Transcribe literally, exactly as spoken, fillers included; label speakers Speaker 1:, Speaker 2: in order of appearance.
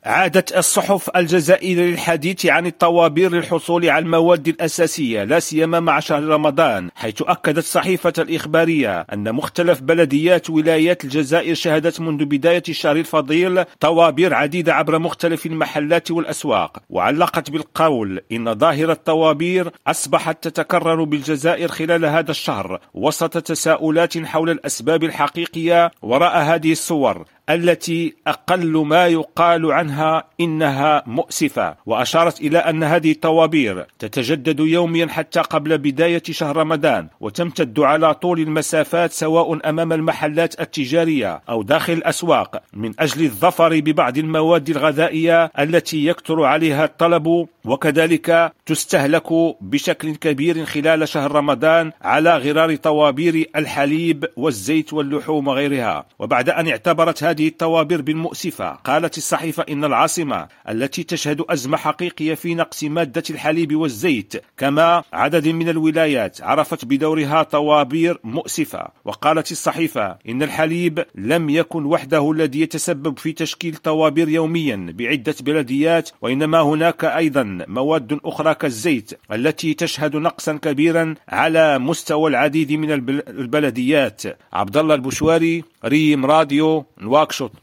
Speaker 1: عادت الصحف الجزائرية للحديث عن الطوابير للحصول على المواد الأساسية، لا سيما مع شهر رمضان، حيث أكدت الصحيفة الإخبارية أن مختلف بلديات ولايات الجزائر شهدت منذ بداية الشهر الفضيل طوابير عديدة عبر مختلف المحلات والأسواق. وعلقت بالقول إن ظاهرة الطوابير أصبحت تتكرر بالجزائر خلال هذا الشهر، وسط تساؤلات حول الأسباب الحقيقية وراء هذه الصور التي أقل ما يقال عنها إنها مؤسفة. وأشارت إلى أن هذه الطوابير تتجدد يوميا حتى قبل بداية شهر رمضان، وتمتد على طول المسافات سواء أمام المحلات التجارية أو داخل الأسواق، من أجل الظفر ببعض المواد الغذائية التي يكثر عليها الطلب، وكذلك تستهلك بشكل كبير خلال شهر رمضان على غرار طوابير الحليب والزيت واللحوم وغيرها. وبعد أن اعتبرت هذه الطوابير بالمؤسفة، قالت الصحيفة إن العاصمة التي تشهد أزمة حقيقية في نقص مادة الحليب والزيت كما عدد من الولايات عرفت بدورها طوابير مؤسفة. وقالت الصحيفة إن الحليب لم يكن وحده الذي يتسبب في تشكيل طوابير يوميا بعدة بلديات، وإنما هناك أيضا مواد أخرى كالزيت التي تشهد نقصا كبيرا على مستوى العديد من البلديات. عبد الله البشواري، ريم راديو، نواكشوط.